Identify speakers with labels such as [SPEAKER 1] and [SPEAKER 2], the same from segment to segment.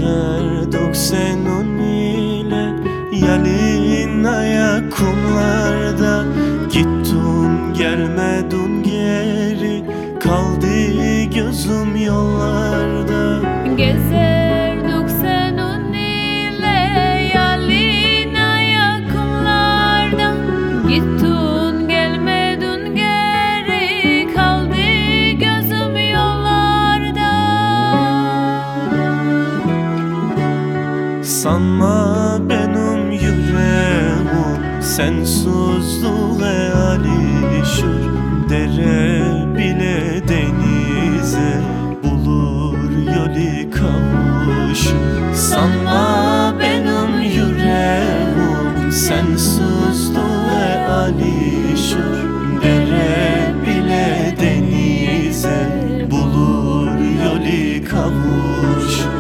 [SPEAKER 1] Gezerdik senin ile Yalinaya kumlarda. Gittin gelmedin geri, kaldı gözüm yollarda.
[SPEAKER 2] Gezerdik senin ile Yalinaya kumlarda. Gittin gelmedin geri, kaldı gözüm yollarda.
[SPEAKER 1] Sanma benim yüreğim sensizliğe alışır. Dere bile denize bulur yolu kavuşur. Sanma benim yüreğim sensizliğe alışır. Dere bile denize bulur yolu kavuşur.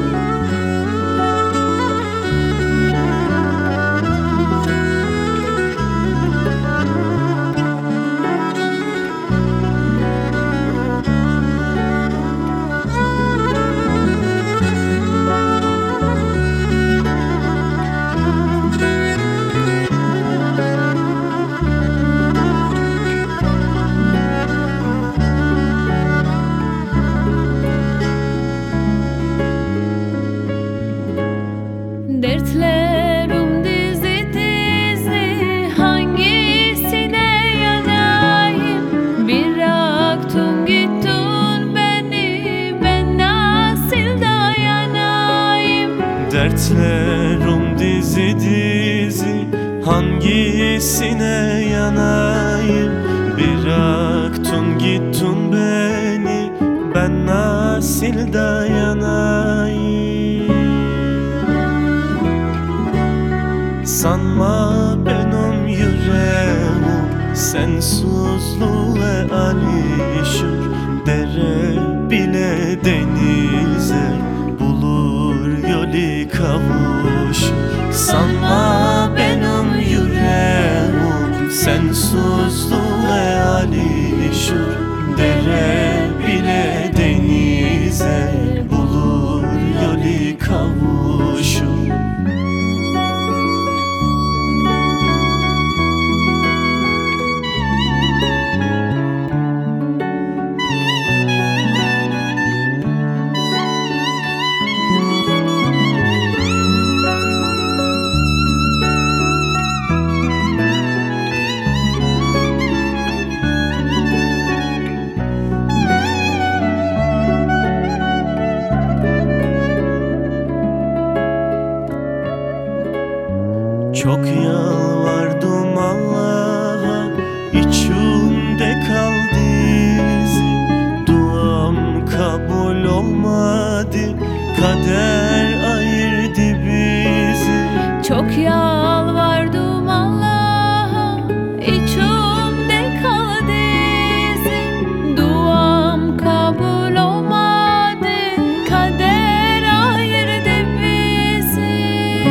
[SPEAKER 2] Dertlerim dizi dizi, hangisine yanayım? Bıraktın gittin beni, ben nasıl dayanayım?
[SPEAKER 1] Dertlerim dizi dizi, hangisine yanayım? Bıraktın gittin beni, ben nasıl dayanayım? Sanma benim yüreğim sensizliğe alışır. Dere bile denize bulur yolu kavuşur. Sanma benim yüreğim sensizliğe alışır. Dere bile denize bulur yolu kavuşur. Çok yalvardım Allah'a, içimde kaldı izi. Duam kabul olmadı, kader ayırdı bizi.
[SPEAKER 2] Çok yalvardım Allah'a, içimde kaldı izi. Duam kabul olmadı, kader ayırdı bizi.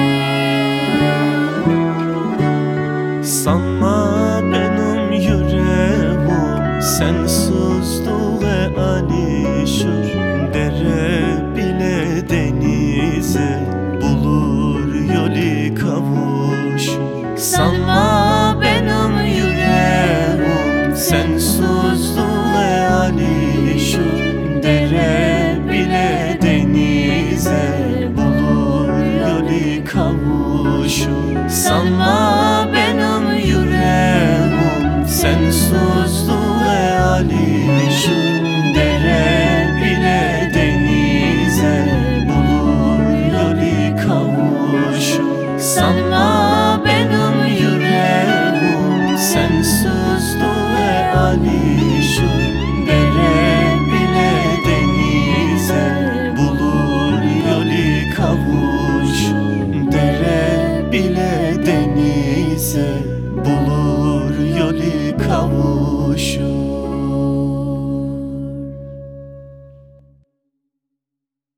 [SPEAKER 1] Sanma benim yüreğim sensizliğe alışır. Dere bile denize bulur yolu kavuşur. Sanma benim yüreğim sensizliğe alışır. Dere bile denize bulur yolu kavuşur. Sanma benim yüreğim sensizliğe alışır. Dere bile denize bulur yolu kavuşur. Sanma benim yüreğim sensizliğe alışır. Dere bile denize bulur yolu kavuşur. Dere bile denize bulur yolu kavuşur.